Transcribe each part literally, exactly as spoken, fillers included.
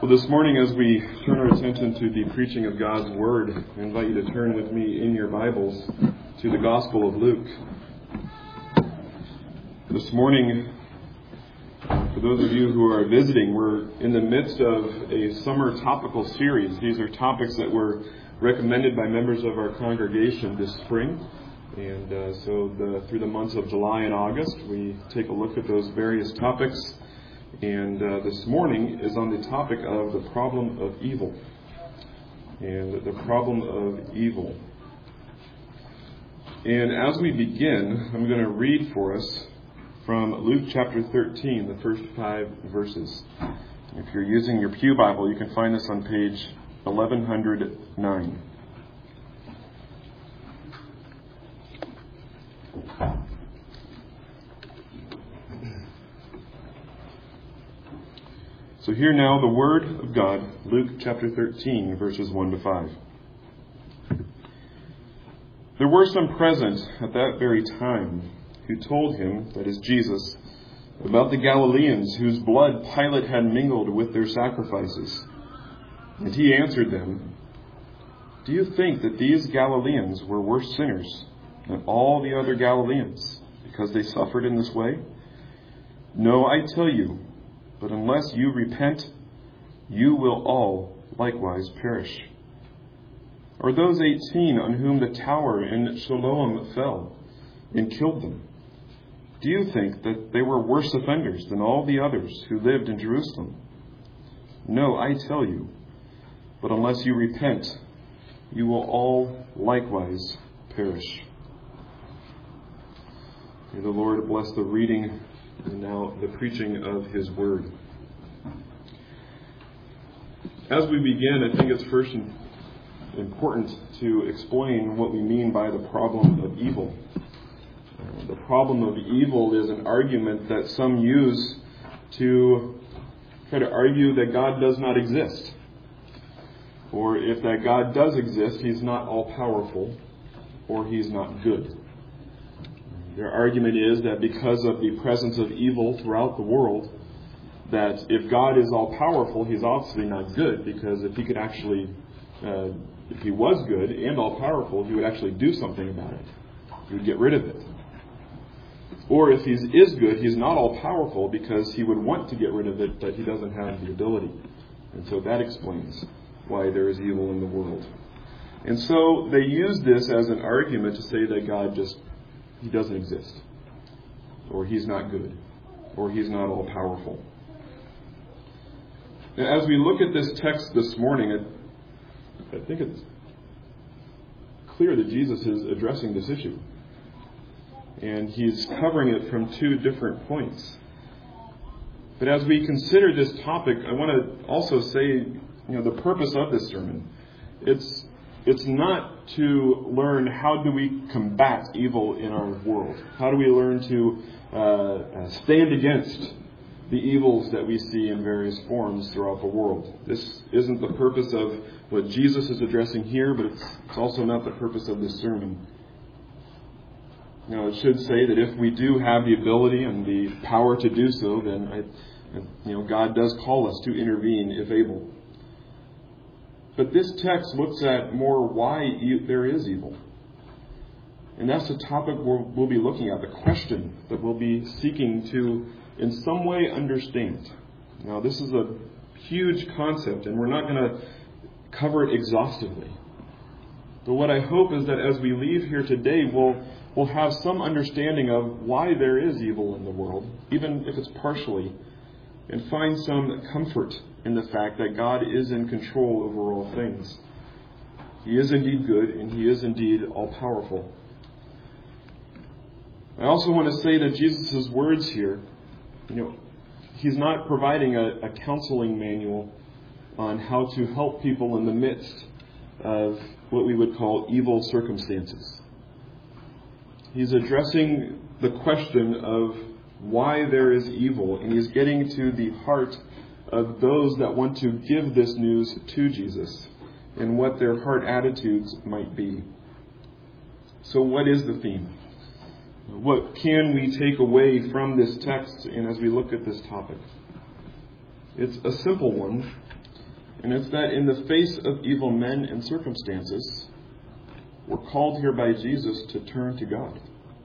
Well, this morning as we turn our attention to the preaching of God's Word, I invite you to turn with me in your Bibles to the Gospel of Luke. This morning, for those of you who are visiting, we're in the midst of a summer topical series. These are topics that were recommended by members of our congregation this spring. And uh, so the, through the months of July and August, we take a look at those various topics. And uh, this morning is on the topic of the problem of evil. And the problem of evil. And as we begin, I'm going to read for us from Luke chapter thirteen, the first five verses. If you're using your Pew Bible, you can find this on page eleven oh nine. So hear now the Word of God, Luke chapter thirteen, verses one to five. There were some present at that very time who told him, that is Jesus, about the Galileans whose blood Pilate had mingled with their sacrifices. And he answered them, "Do you think that these Galileans were worse sinners than all the other Galileans, because they suffered in this way? No, I tell you, but unless you repent, you will all likewise perish. Or those eighteen on whom the tower in Siloam fell and killed them, do you think that they were worse offenders than all the others who lived in Jerusalem? No, I tell you, but unless you repent, you will all likewise perish." May the Lord bless the reading and now the preaching of His Word. As we begin, I think it's first important to explain what we mean by the problem of evil. Uh, the problem of evil is an argument that some use to try to argue that God does not exist. Or if that God does exist, He's not all-powerful, or He's not good. Their argument is that because of the presence of evil throughout the world, that if God is all-powerful, He's obviously not good, because if He could actually, uh, if He was good and all-powerful, He would actually do something about it. He would get rid of it. Or if He is good, He's not all-powerful because He would want to get rid of it, but He doesn't have the ability. And so that explains why there is evil in the world. And so they use this as an argument to say that God just He doesn't exist, or He's not good, or He's not all-powerful. Now, as we look at this text this morning, I, I think it's clear that Jesus is addressing this issue. And He's covering it from two different points. But as we consider this topic, I want to also say, you know, the purpose of this sermon. It's It's not to learn how do we combat evil in our world. How do we learn to uh, stand against the evils that we see in various forms throughout the world. This isn't the purpose of what Jesus is addressing here, but it's, it's also not the purpose of this sermon. Now, it should say that if we do have the ability and the power to do so, then I, you know, God does call us to intervene if able. But this text looks at more why e- there is evil. And that's the topic we'll, we'll be looking at, the question that we'll be seeking to in some way understand. Now, this is a huge concept, and we're not going to cover it exhaustively. But what I hope is that as we leave here today, we'll, we'll have some understanding of why there is evil in the world, even if it's partially, and find some comfort in the fact that God is in control over all things. He is indeed good, and He is indeed all-powerful. I also want to say that Jesus' words here, you know, He's not providing a, a counseling manual on how to help people in the midst of what we would call evil circumstances. He's addressing the question of why there is evil, and He's getting to the heart of those that want to give this news to Jesus and what their heart attitudes might be. So what is the theme? What can we take away from this text and as we look at this topic? It's a simple one, And it's that in the face of evil men and circumstances, we're called here by Jesus to turn to God.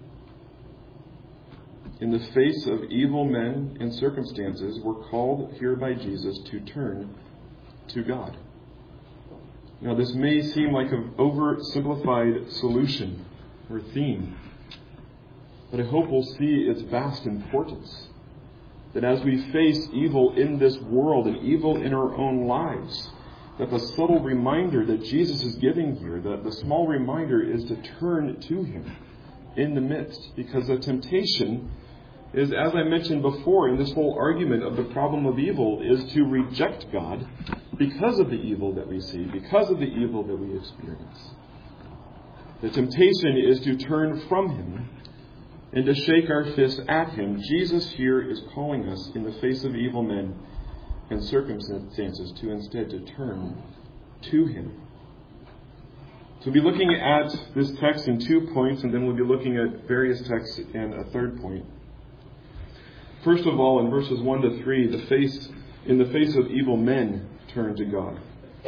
In the face of evil men and circumstances, we're called here by Jesus to turn to God. Now, this may seem like an oversimplified solution or theme, but I hope we'll see its vast importance. That as we face evil in this world and evil in our own lives, that the subtle reminder that Jesus is giving here, that the small reminder is to turn to Him in the midst. Because the temptation is, as I mentioned before in this whole argument of the problem of evil, is to reject God because of the evil that we see, because of the evil that we experience. The temptation is to turn from Him and to shake our fists at Him. Jesus here is calling us in the face of evil men and circumstances to instead to turn to Him. So we'll be looking at this text in two points, and then we'll be looking at various texts in a third point. First of all, in verses one to three, the face in the face of evil men turn to God.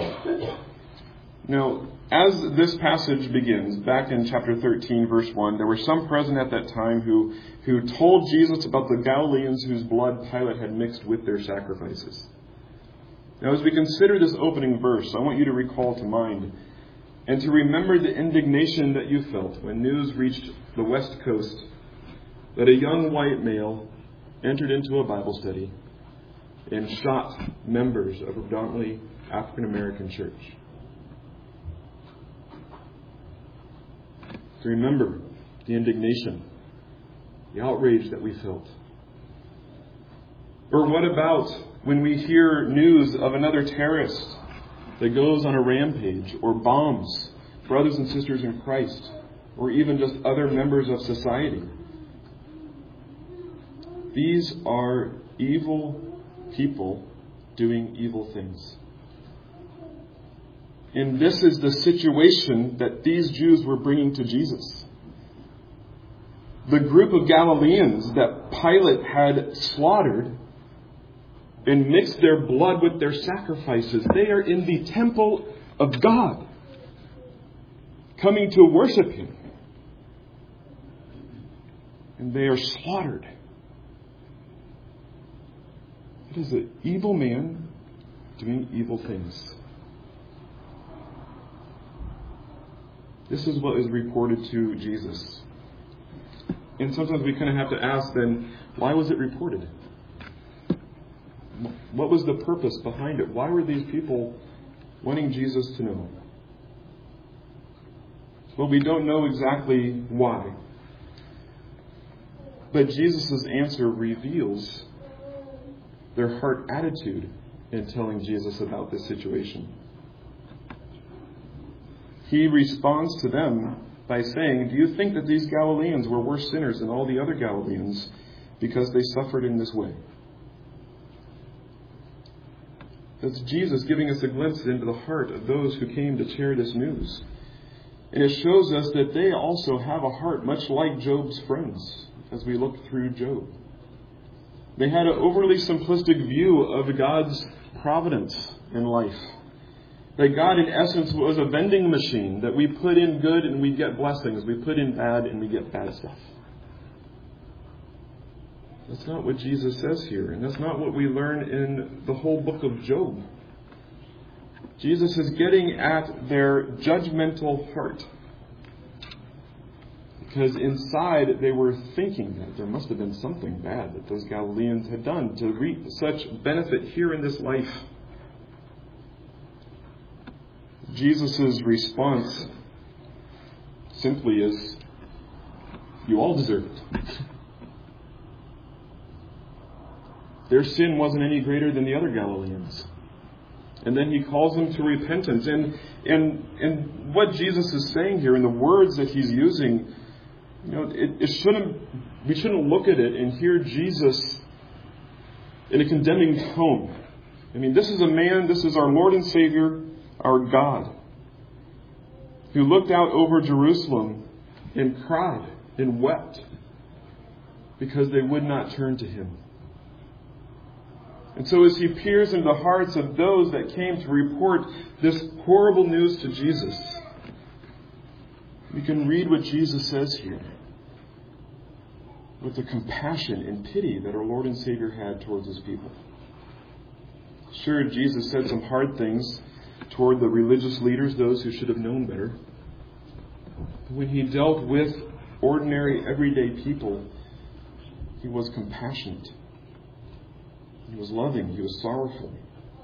Now, as this passage begins, back in chapter thirteen, verse one, there were some present at that time who, who told Jesus about the Galileans whose blood Pilate had mixed with their sacrifices. Now, as we consider this opening verse, I want you to recall to mind and to remember the indignation that you felt when news reached the West Coast that a young white male entered into a Bible study and shot members of a predominantly African American church. To remember the indignation, the outrage that we felt. Or what about when we hear news of another terrorist that goes on a rampage or bombs brothers and sisters in Christ, or even just other members of society? These are evil people doing evil things. And this is the situation that these Jews were bringing to Jesus. The group of Galileans that Pilate had slaughtered and mixed their blood with their sacrifices, they are in the temple of God, coming to worship Him. And they are slaughtered. It is an evil man doing evil things. This is what is reported to Jesus. And sometimes we kind of have to ask then, why was it reported? What was the purpose behind it? Why were these people wanting Jesus to know? Well, we don't know exactly why. But Jesus' answer reveals their heart attitude in telling Jesus about this situation. He responds to them by saying, do you think that these Galileans were worse sinners than all the other Galileans because they suffered in this way? That's Jesus giving us a glimpse into the heart of those who came to share this news. And it shows us that they also have a heart much like Job's friends as we look through Job. They had an overly simplistic view of God's providence in life. That God, in essence, was a vending machine, that we put in good and we get blessings. We put in bad and we get bad stuff. That's not what Jesus says here. And that's not what we learn in the whole book of Job. Jesus is getting at their judgmental heart. Because inside they were thinking that there must have been something bad that those Galileans had done to reap such benefit here in this life. Jesus' response simply is, you all deserve it. Their sin wasn't any greater than the other Galileans. And then he calls them to repentance. And, and, and what Jesus is saying here, and the words that he's using, you know, it, it shouldn't, we shouldn't look at it and hear Jesus in a condemning tone. I mean, this is a man, this is our Lord and Savior, our God, who looked out over Jerusalem and cried and wept because they would not turn to Him. And so as he peers into the hearts of those that came to report this horrible news to Jesus, we can read what Jesus says here with the compassion and pity that our Lord and Savior had towards his people. Sure, Jesus said some hard things toward the religious leaders, those who should have known better. But when he dealt with ordinary, everyday people, he was compassionate. He was loving. He was sorrowful.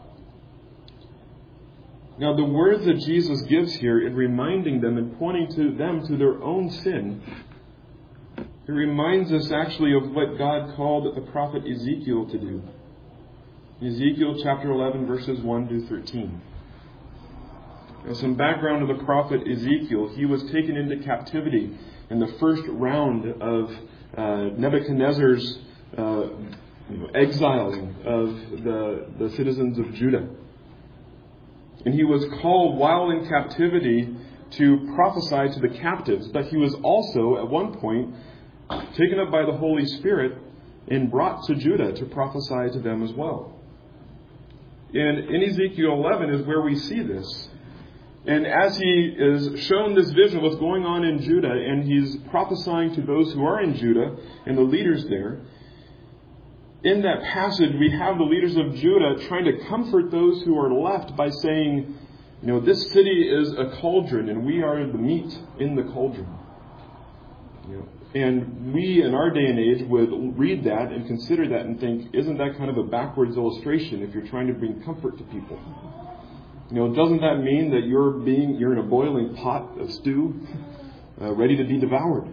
Now, the words that Jesus gives here in reminding them and pointing to them to their own sin, it reminds us actually of what God called the prophet Ezekiel to do. Ezekiel chapter eleven, verses one to thirteen. Now, some background of the prophet Ezekiel. He was taken into captivity in the first round of uh, Nebuchadnezzar's uh, you know, exiling of the, the citizens of Judah. And he was called while in captivity to prophesy to the captives. But he was also, at one point, taken up by the Holy Spirit and brought to Judah to prophesy to them as well. And in Ezekiel eleven is where we see this. And as he is shown this vision of what's going on in Judah, and he's prophesying to those who are in Judah and the leaders there, in that passage we have the leaders of Judah trying to comfort those who are left by saying, you know, this city is a cauldron and we are the meat in the cauldron. You know, and we in our day and age would read that and consider that and think, isn't that kind of a backwards illustration if you're trying to bring comfort to people? You know, doesn't that mean that you're being you're in a boiling pot of stew, uh, ready to be devoured?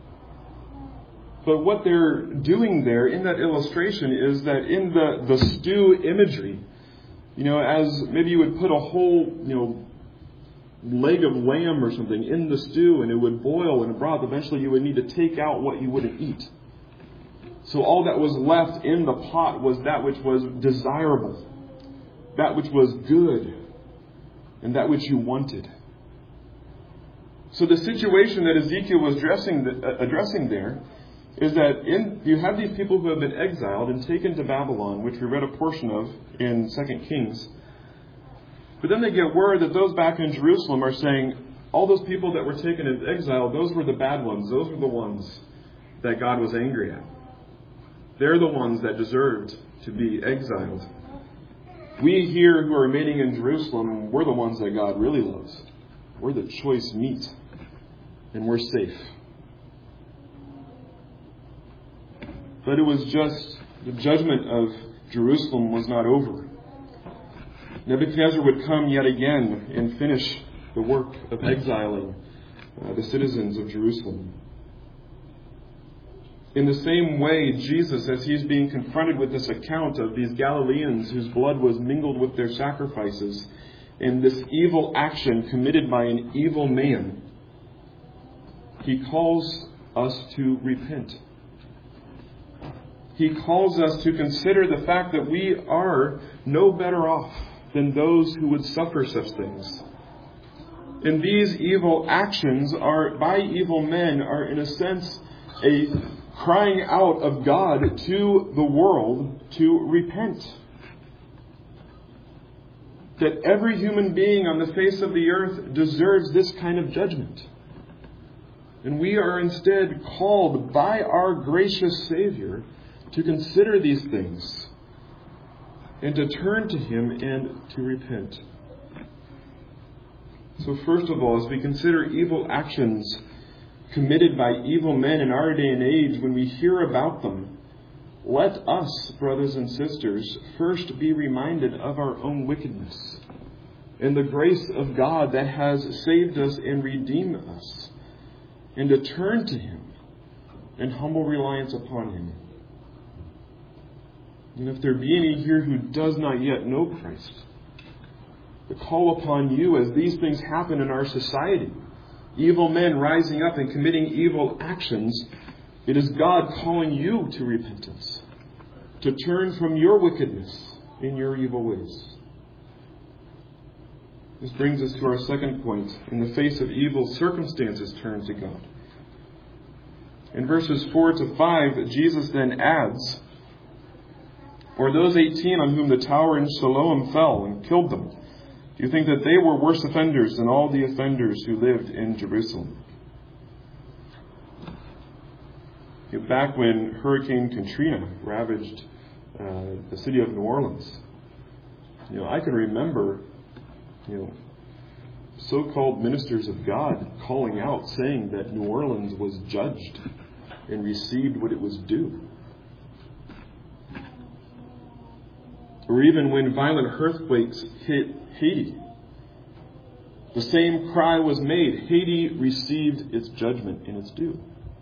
But what they're doing there in that illustration is that in the, the stew imagery, you know, as maybe you would put a whole, you know, leg of lamb or something in the stew and it would boil in a broth, eventually you would need to take out what you wouldn't eat. So all that was left in the pot was that which was desirable, that which was good, and that which you wanted. So the situation that Ezekiel was addressing, addressing there is that in, you have these people who have been exiled and taken to Babylon, which we read a portion of in Second Kings. But then they get word that those back in Jerusalem are saying, all those people that were taken into exile, those were the bad ones. Those were the ones that God was angry at. They're the ones that deserved to be exiled. We here who are remaining in Jerusalem, we're the ones that God really loves. We're the choice meat. And we're safe. But it was just the judgment of Jerusalem was not over. Nebuchadnezzar would come yet again and finish the work of exiling uh, the citizens of Jerusalem. In the same way, Jesus, as he's being confronted with this account of these Galileans whose blood was mingled with their sacrifices, and this evil action committed by an evil man, he calls us to repent. He calls us to consider the fact that we are no better off than those who would suffer such things. And these evil actions are by evil men are in a sense a crying out of God to the world to repent. That every human being on the face of the earth deserves this kind of judgment. And we are instead called by our gracious Savior to consider these things and to turn to Him and to repent. So first of all, as we consider evil actions committed by evil men in our day and age, when we hear about them, let us, brothers and sisters, first be reminded of our own wickedness and the grace of God that has saved us and redeemed us, and to turn to Him in humble reliance upon Him. And if there be any here who does not yet know Christ, the call upon you as these things happen in our society, evil men rising up and committing evil actions, it is God calling you to repentance, to turn from your wickedness in your evil ways. This brings us to our second point. In the face of evil circumstances, turn to God. In verses four to five, Jesus then adds, Or those eighteen on whom the tower in Siloam fell and killed them, do you think that they were worse offenders than all the offenders who lived in Jerusalem? You know, back when Hurricane Katrina ravaged uh, the city of New Orleans, you know, I can remember, you know, so-called ministers of God calling out, saying that New Orleans was judged and received what it was due. Or even when violent earthquakes hit Haiti, the same cry was made. Haiti received its judgment and its due.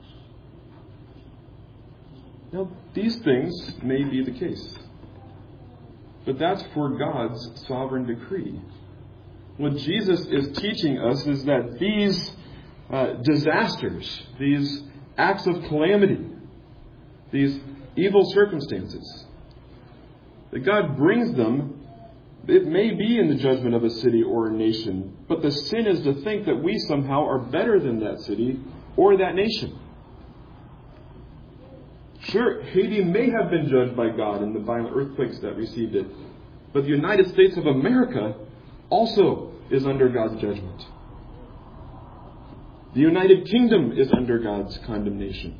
Now, these things may be the case, but that's for God's sovereign decree. What Jesus is teaching us is that these uh, disasters, these acts of calamity, these evil circumstances, that God brings them, it may be in the judgment of a city or a nation, but the sin is to think that we somehow are better than that city or that nation. Sure, Haiti may have been judged by God in the violent earthquakes that received it, but the United States of America also is under God's judgment. The United Kingdom is under God's condemnation.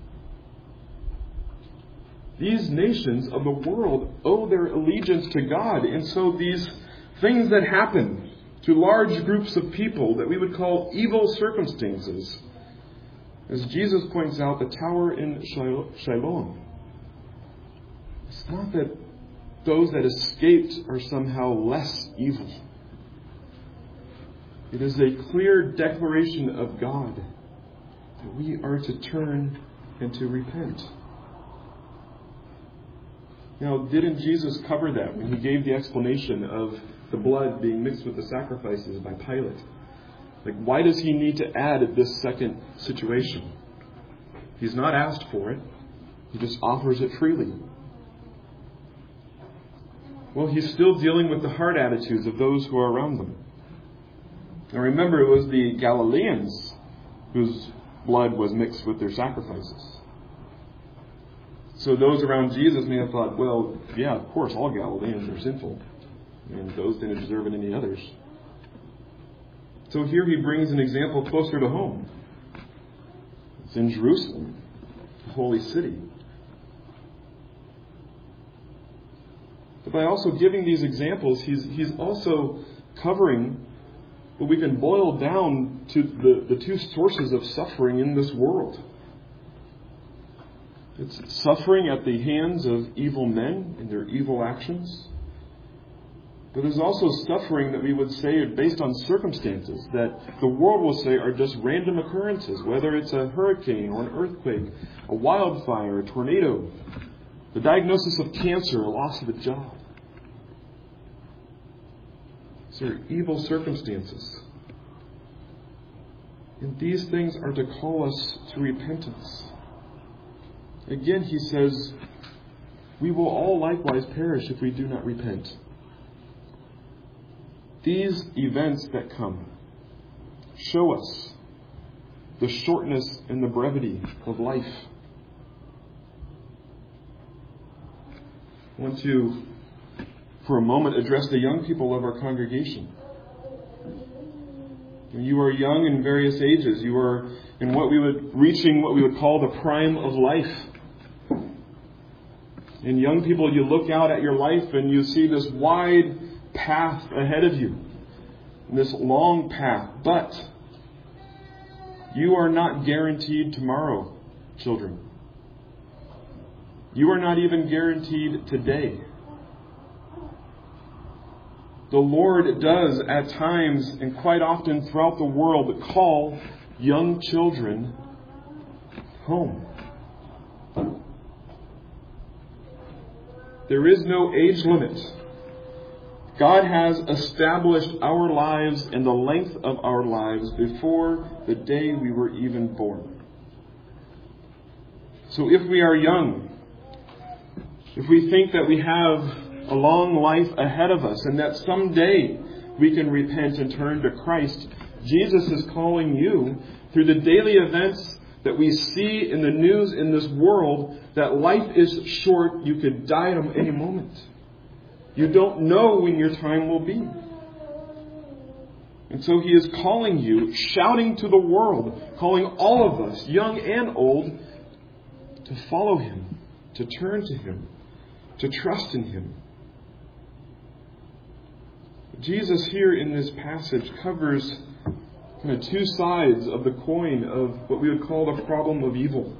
These nations of the world owe their allegiance to God. And so these things that happen to large groups of people that we would call evil circumstances, as Jesus points out, the tower in Siloam, it's not that those that escaped are somehow less evil. It is a clear declaration of God that we are to turn and to repent. Now, didn't Jesus cover that when he gave the explanation of the blood being mixed with the sacrifices by Pilate? Like, why does he need to add this second situation? He's not asked for it. He just offers it freely. Well, he's still dealing with the heart attitudes of those who are around them. Now remember, it was the Galileans whose blood was mixed with their sacrifices. So those around Jesus may have thought, well, yeah, of course, all Galileans are sinful. And those didn't deserve it any others. So here he brings an example closer to home. It's in Jerusalem, the holy city. But by also giving these examples, he's, he's also covering what we can boil down to the, the two sources of suffering in this world. It's suffering at the hands of evil men and their evil actions. But there's also suffering that we would say are based on circumstances that the world will say are just random occurrences, whether it's a hurricane or an earthquake, a wildfire, a tornado, the diagnosis of cancer, a loss of a job. These are evil circumstances. And these things are to call us to repentance. Again, he says, we will all likewise perish if we do not repent. These events that come show us the shortness and the brevity of life. I want to, for a moment, address the young people of our congregation. You are young in various ages. You are in what we would reaching what we would call the prime of life. And young people, you look out at your life and you see this wide path ahead of you, this long path. But you are not guaranteed tomorrow, children. You are not even guaranteed today. The Lord does at times and quite often throughout the world call young children home. There is no age limit. God has established our lives and the length of our lives before the day we were even born. So if we are young, if we think that we have a long life ahead of us and that someday we can repent and turn to Christ, Jesus is calling you through the daily events that we see in the news in this world that life is short. You could die at any moment. You don't know when your time will be. And so He is calling you, shouting to the world, calling all of us, young and old, to follow Him, to turn to Him, to trust in Him. Jesus here in this passage covers kind of two sides of the coin of what we would call the problem of evil.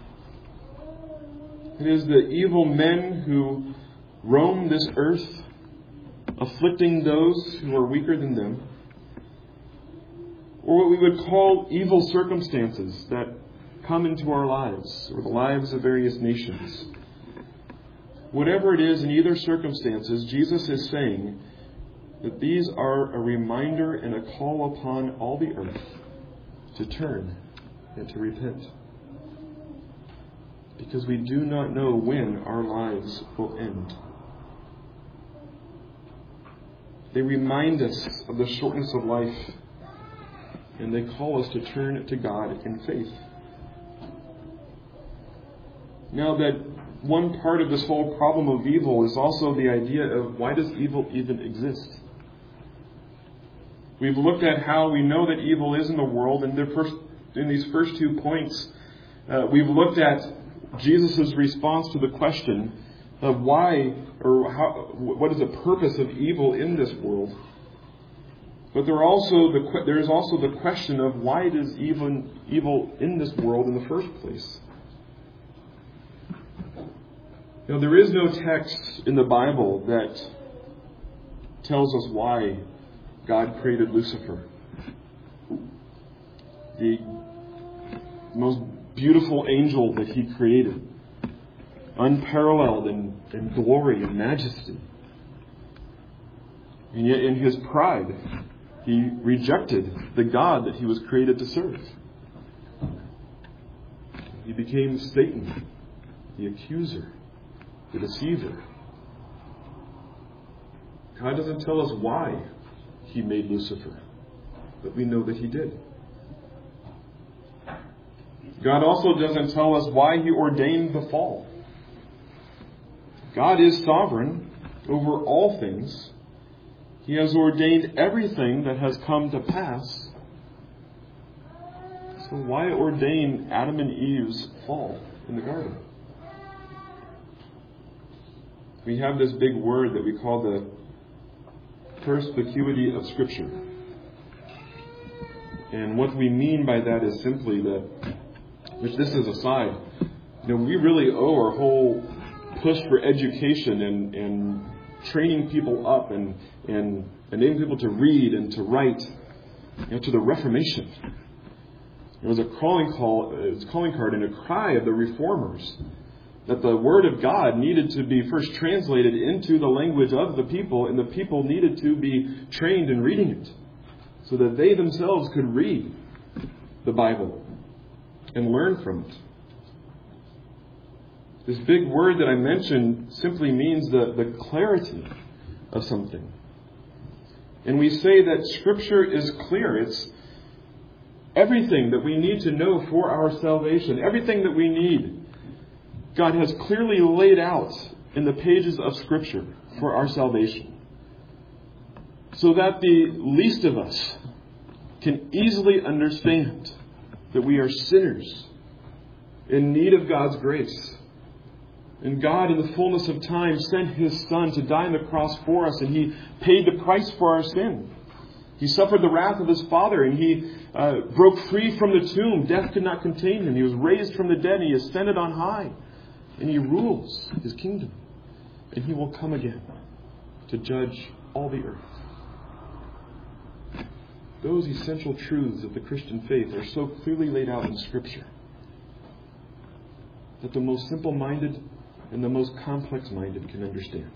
It is the evil men who roam this earth, afflicting those who are weaker than them, or what we would call evil circumstances that come into our lives, or the lives of various nations. Whatever it is in either circumstances, Jesus is saying that these are a reminder and a call upon all the earth to turn and to repent. Because we do not know when our lives will end. They remind us of the shortness of life, and they call us to turn to God in faith. Now, that one part of this whole problem of evil is also the idea of why does evil even exist? We've looked at how we know that evil is in the world, and the first, in these first two points, uh, we've looked at Jesus' response to the question of why or how, what is the purpose of evil in this world. But there, are also the, there is also the question of why is evil, evil in this world in the first place. Now, there is no text in the Bible that tells us why God created Lucifer, the most beautiful angel that He created, unparalleled in, in glory and majesty. And yet in his pride, he rejected the God that he was created to serve. He became Satan, the accuser, the deceiver. God doesn't tell us why He made Lucifer, but we know that He did. God also doesn't tell us why He ordained the fall. God is sovereign over all things. He has ordained everything that has come to pass. So why ordain Adam and Eve's fall in the garden? We have this big word that we call the perspicuity of Scripture. And what we mean by that is simply that, which this is aside, you know, we really owe our whole push for education and, and training people up and, and enabling people to read and to write, you know, to the Reformation. It was a calling call, it was a calling card and a cry of the Reformers that the Word of God needed to be first translated into the language of the people, and the people needed to be trained in reading it so that they themselves could read the Bible and learn from it. This big word that I mentioned simply means the, the clarity of something. And we say that Scripture is clear. It's everything that we need to know for our salvation. Everything that we need, God has clearly laid out in the pages of Scripture for our salvation. So that the least of us can easily understand that we are sinners in need of God's grace. And God, in the fullness of time, sent His Son to die on the cross for us, and He paid the price for our sin. He suffered the wrath of His Father, and He uh, broke free from the tomb. Death could not contain Him. He was raised from the dead, and He ascended on high. And He rules His kingdom. And He will come again to judge all the earth. Those essential truths of the Christian faith are so clearly laid out in Scripture that the most simple-minded and the most complex-minded can understand.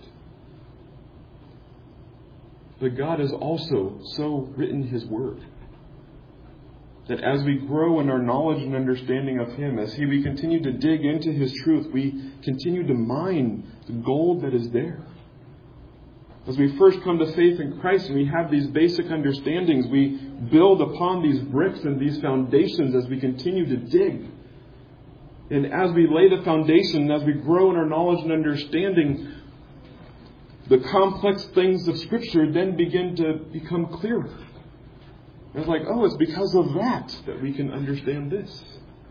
But God has also so written His Word that as we grow in our knowledge and understanding of Him, as he, we continue to dig into His truth, we continue to mine the gold that is there. As we first come to faith in Christ and we have these basic understandings, we build upon these bricks and these foundations as we continue to dig. And as we lay the foundation, as we grow in our knowledge and understanding, the complex things of Scripture then begin to become clearer. It's like, oh, it's because of that that we can understand this.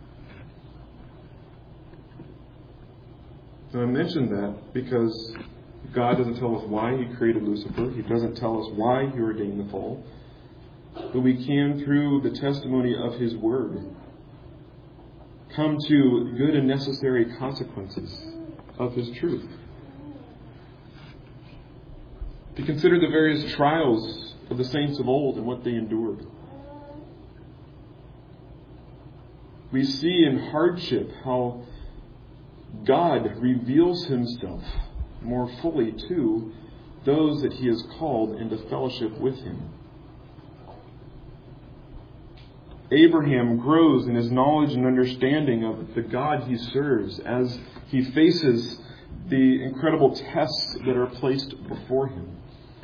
So I mentioned that because God doesn't tell us why He created Lucifer. He doesn't tell us why He ordained the fall. But we can, through the testimony of His Word, come to good and necessary consequences of His truth. To consider the various trials of the saints of old and what they endured. We see in hardship how God reveals Himself more fully to those that He has called into fellowship with Him. Abraham grows in his knowledge and understanding of the God he serves as he faces the incredible tests that are placed before him.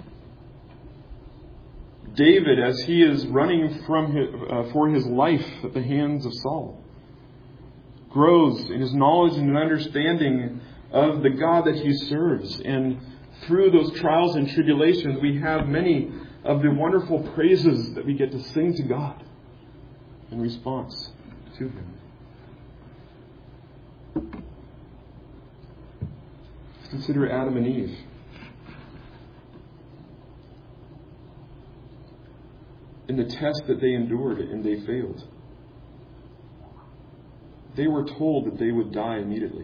David, as he is running from his, uh, for his life at the hands of Saul, grows in his knowledge and understanding of the God that he serves. And through those trials and tribulations, we have many of the wonderful praises that we get to sing to God in response to Him. Consider Adam and Eve. In the test that they endured and they failed. They were told that they would die immediately.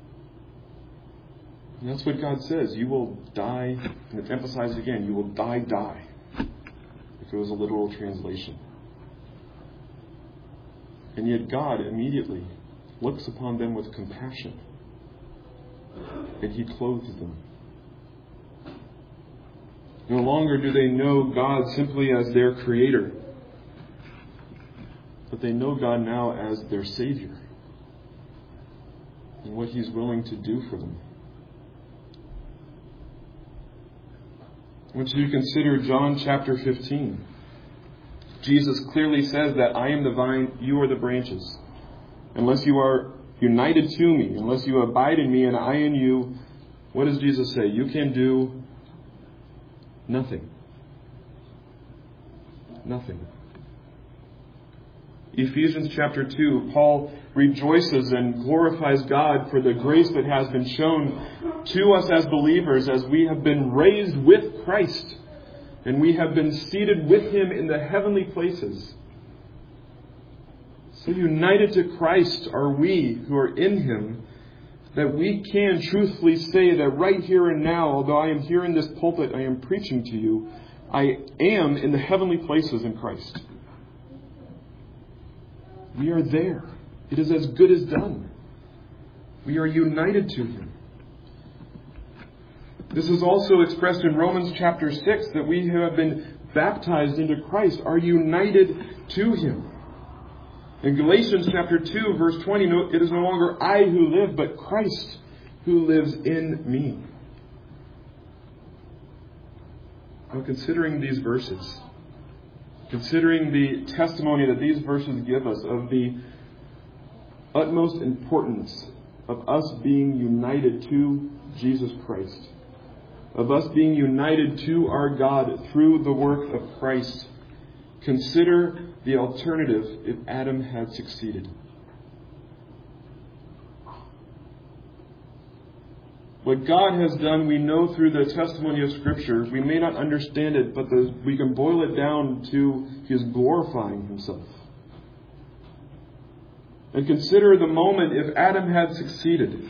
And that's what God says. You will die, and it's emphasized again, you will die, die. If it was a literal translation. And yet God immediately looks upon them with compassion. And He clothes them. No longer do they know God simply as their Creator. But they know God now as their Savior. And what He's willing to do for them. I want you to consider John chapter fifteen. Jesus clearly says that I am the vine, you are the branches. Unless you are united to me, unless you abide in me and I in you, what does Jesus say? You can do nothing. Nothing. Ephesians chapter two, Paul rejoices and glorifies God for the grace that has been shown to us as believers as we have been raised with Christ. And we have been seated with Him in the heavenly places. So united to Christ are we who are in Him, that we can truthfully say that right here and now, although I am here in this pulpit, I am preaching to you, I am in the heavenly places in Christ. We are there. It is as good as done. We are united to Him. This is also expressed in Romans chapter six, that we who have been baptized into Christ are united to Him. In Galatians chapter two, verse twenty, it is no longer I who live, but Christ who lives in me. Now, considering these verses, considering the testimony that these verses give us of the utmost importance of us being united to Jesus Christ, of us being united to our God through the work of Christ, consider the alternative if Adam had succeeded. What God has done, we know through the testimony of Scripture. We may not understand it, but the, we can boil it down to His glorifying Himself. And consider the moment if Adam had succeeded.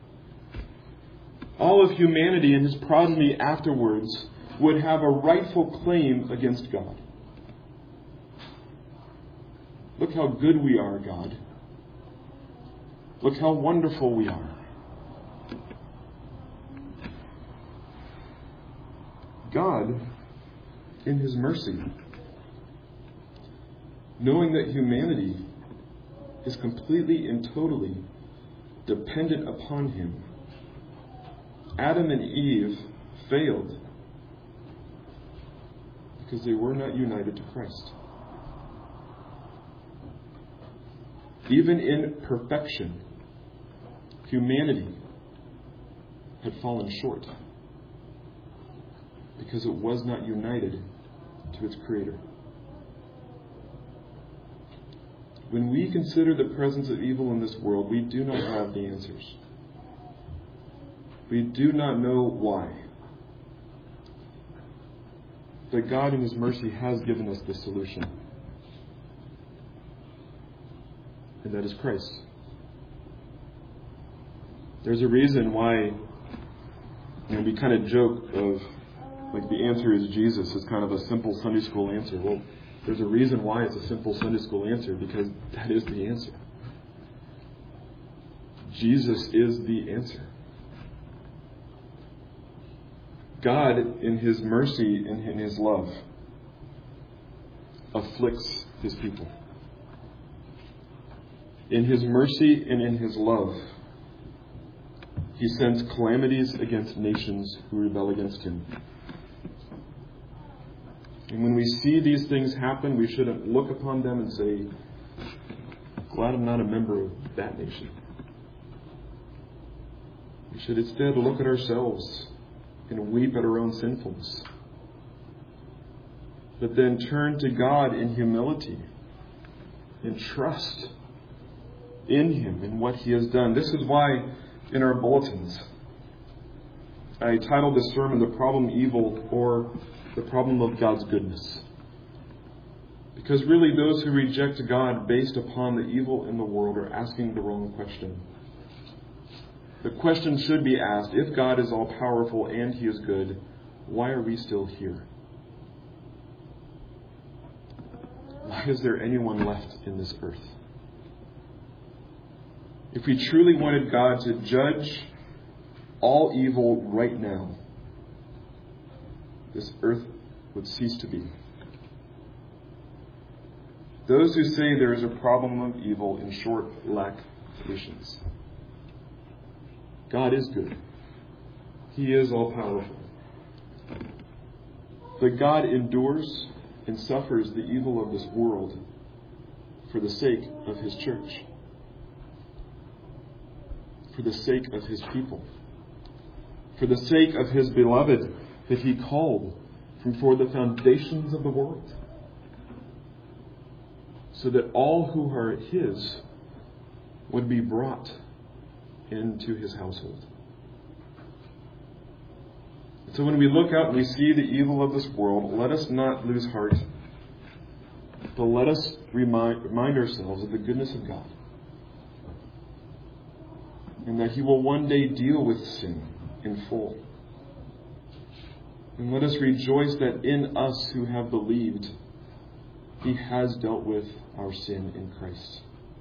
All of humanity and his progeny afterwards would have a rightful claim against God. Look how good we are, God. Look how wonderful we are. God, in His mercy, knowing that humanity is completely and totally dependent upon Him, Adam and Eve failed because they were not united to Christ. Even in perfection, humanity had fallen short because it was not united to its Creator. When we consider the presence of evil in this world, we do not have the answers. We do not know why. But God in His mercy has given us the solution. And that is Christ. There's a reason why, you know, we kind of joke of, like, the answer is Jesus. It's kind of a simple Sunday school answer. Well, there's a reason why it's a simple Sunday school answer, because that is the answer. Jesus is the answer. God, in His mercy and in His love, afflicts His people. In His mercy and in His love, He sends calamities against nations who rebel against Him. And when we see these things happen, we shouldn't look upon them and say, glad I'm not a member of that nation. We should instead look at ourselves and weep at our own sinfulness. But then turn to God in humility and trust in Him and what He has done. This is why in our bulletins I titled this sermon, The Problem Evil, or The Problem of God's Goodness. Because really those who reject God based upon the evil in the world are asking the wrong question. The question should be asked, if God is all-powerful and He is good, why are we still here? Why is there anyone left in this earth? If we truly wanted God to judge all evil right now, this earth would cease to be. Those who say there is a problem of evil, in short, lack patience. God is good. He is all-powerful. But God endures and suffers the evil of this world for the sake of His church, for the sake of His people, for the sake of His beloved that He called from before the foundations of the world, so that all who are His would be brought into His household. So when we look out and we see the evil of this world, let us not lose heart, but let us remind, remind ourselves of the goodness of God, and that He will one day deal with sin in full. And let us rejoice that in us who have believed, He has dealt with our sin in Christ.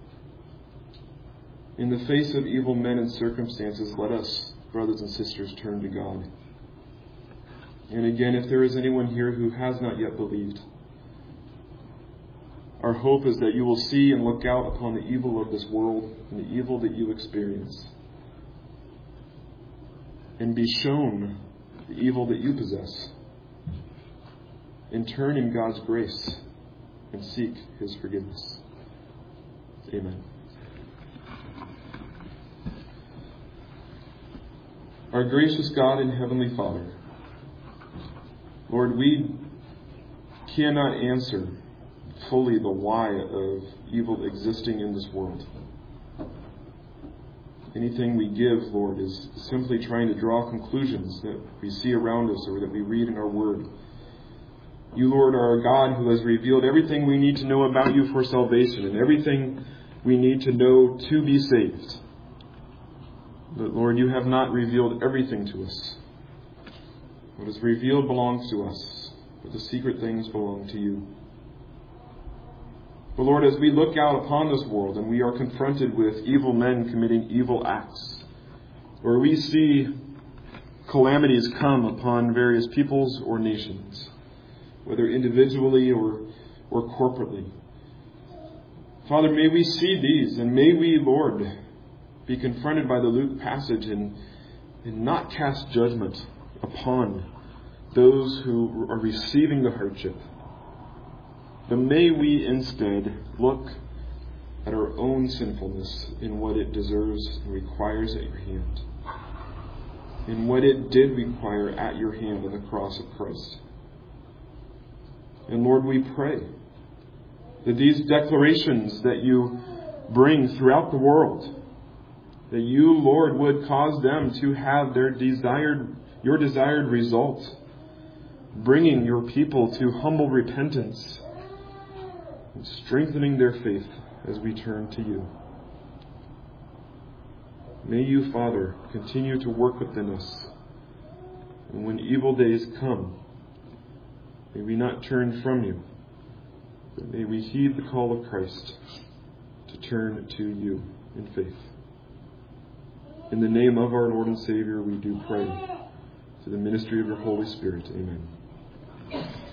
In the face of evil men and circumstances, let us, brothers and sisters, turn to God. And again, if there is anyone here who has not yet believed, our hope is that you will see and look out upon the evil of this world and the evil that you experience, and be shown the evil that you possess, and turn in God's grace and seek His forgiveness. Amen. Our gracious God and Heavenly Father, Lord, we cannot answer fully the why of evil existing in this world. Anything we give, Lord, is simply trying to draw conclusions that we see around us or that we read in our Word. You, Lord, are a God who has revealed everything we need to know about You for salvation and everything we need to know to be saved. But, Lord, You have not revealed everything to us. What is revealed belongs to us, but the secret things belong to You. But, Lord, as we look out upon this world and we are confronted with evil men committing evil acts, or we see calamities come upon various peoples or nations, whether individually or, or corporately, Father, may we see these, and may we, Lord, be confronted by the Luke passage and, and not cast judgment upon those who are receiving the hardship. But may we instead look at our own sinfulness in what it deserves and requires at your hand, in what it did require at your hand on the cross of Christ. And Lord, we pray that these declarations that you bring throughout the world, that you, Lord, would cause them to have their desired, your desired result, bringing your people to humble repentance and strengthening their faith as we turn to you. May you, Father, continue to work within us. And when evil days come, may we not turn from you, but may we heed the call of Christ to turn to you in faith. In the name of our Lord and Savior, we do pray. To the ministry of your Holy Spirit. Amen.